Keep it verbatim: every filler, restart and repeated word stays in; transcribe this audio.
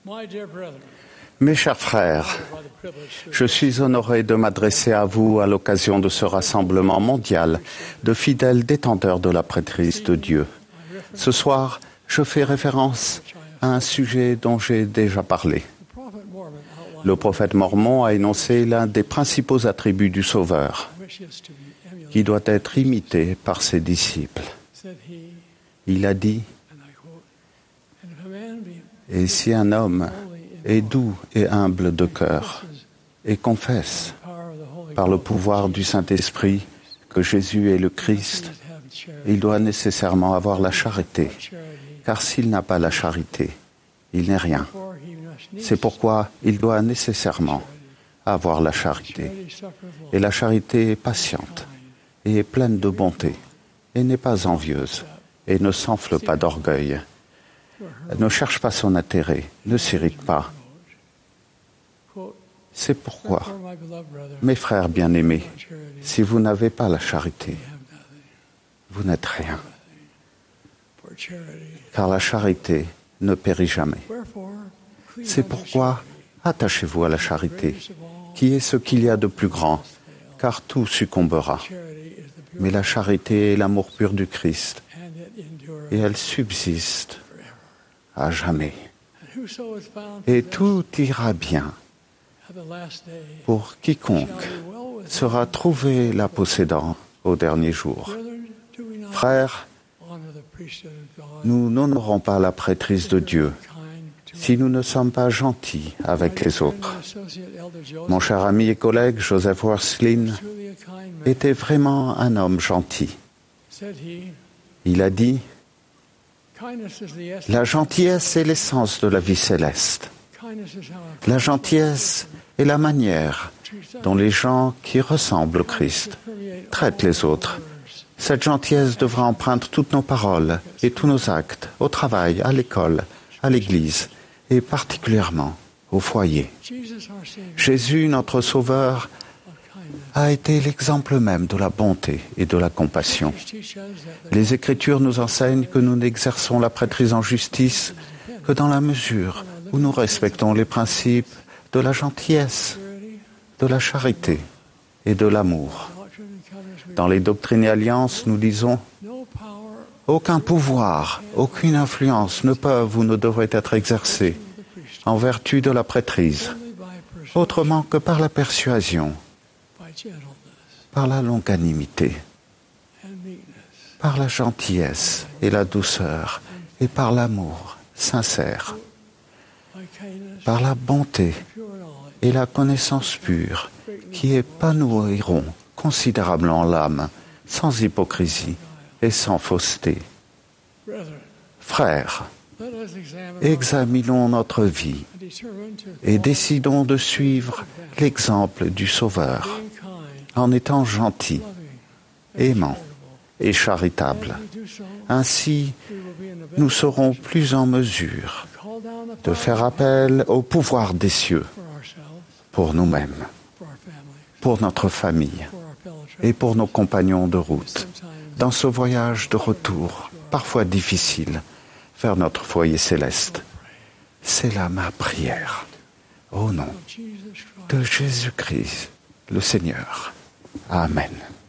Mes chers frères, je suis honoré de m'adresser à vous à l'occasion de ce rassemblement mondial de fidèles détenteurs de la prêtrise de Dieu. Ce soir, je fais référence à un sujet dont j'ai déjà parlé. Le prophète Mormon a énoncé l'un des principaux attributs du Sauveur, qui doit être imité par ses disciples. Il a dit, « Et si un homme est doux et humble de cœur, et confesse par le pouvoir du Saint-Esprit que Jésus est le Christ, il doit nécessairement avoir la charité, car s'il n'a pas la charité, il n'est rien. C'est pourquoi il doit nécessairement avoir la charité. Et la charité est patiente et est pleine de bonté, et n'est pas envieuse, et ne s'enfle pas d'orgueil. Elle ne cherche pas son intérêt, ne s'irrite pas. C'est pourquoi, mes frères bien-aimés, si vous n'avez pas la charité, vous n'êtes rien. Car la charité ne périt jamais. C'est pourquoi attachez-vous à la charité, qui est ce qu'il y a de plus grand, car tout succombera. Mais la charité est l'amour pur du Christ, et elle subsiste à jamais. Et tout ira bien pour quiconque sera trouvé la possédant au dernier jour. Frères, nous n'honorons pas la prêtrise de Dieu si nous ne sommes pas gentils avec les autres. Mon cher ami et collègue Joseph Worslin était vraiment un homme gentil. Il a dit, « La gentillesse est l'essence de la vie céleste. La gentillesse est la manière dont les gens qui ressemblent au Christ traitent les autres. Cette gentillesse devra empreindre toutes nos paroles et tous nos actes, au travail, à l'école, à l'église et particulièrement au foyer. Jésus, notre Sauveur, a été l'exemple même de la bonté et de la compassion. Les Écritures nous enseignent que nous n'exerçons la prêtrise en justice que dans la mesure où nous respectons les principes de la gentillesse, de la charité et de l'amour. Dans les Doctrines et Alliances, nous disons « Aucun pouvoir, aucune influence ne peuvent ou ne devraient être exercés en vertu de la prêtrise, autrement que par la persuasion, par la longanimité, par la gentillesse et la douceur, et par l'amour sincère, par la bonté et la connaissance pure qui épanouiront considérablement l'âme, sans hypocrisie et sans fausseté. Frères, examinons notre vie et décidons de suivre l'exemple du Sauveur en étant gentils, aimants et charitables. Ainsi, nous serons plus en mesure de faire appel au pouvoir des cieux pour nous-mêmes, pour notre famille et pour nos compagnons de route, dans ce voyage de retour, parfois difficile, vers notre foyer céleste. C'est là ma prière, au nom de Jésus-Christ, le Seigneur. Amen.